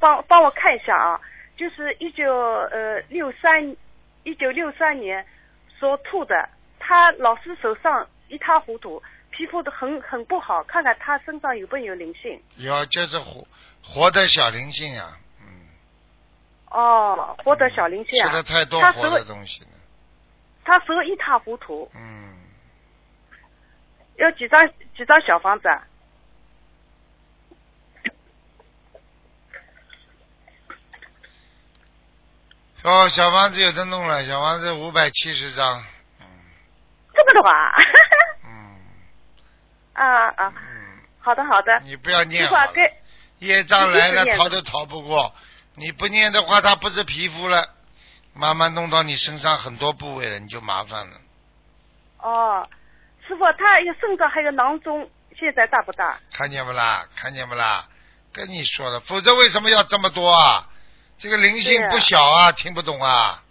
帮我看一下啊，就是1963年属兔的，他老是手上一塌糊涂，皮肤都很不好，看看他身上有没有灵性。 有，就是活的小灵性啊。 哦，活的小灵性啊。 吃的太多活的东西了。 他手一塌糊涂。要几张小房子啊？ 哦，小房子有的弄了，小房子570张。 这么多啊？好的。 你不要念好了，业障来了逃都逃不过，你不念的话，它不是皮肤了，慢慢弄到你身上很多部位了，你就麻烦了。 哦，师傅，他身上还有囊肿，现在大不大？ 看见不啦？跟你说了，否则为什么要这么多啊？这个灵性不小啊，听不懂啊？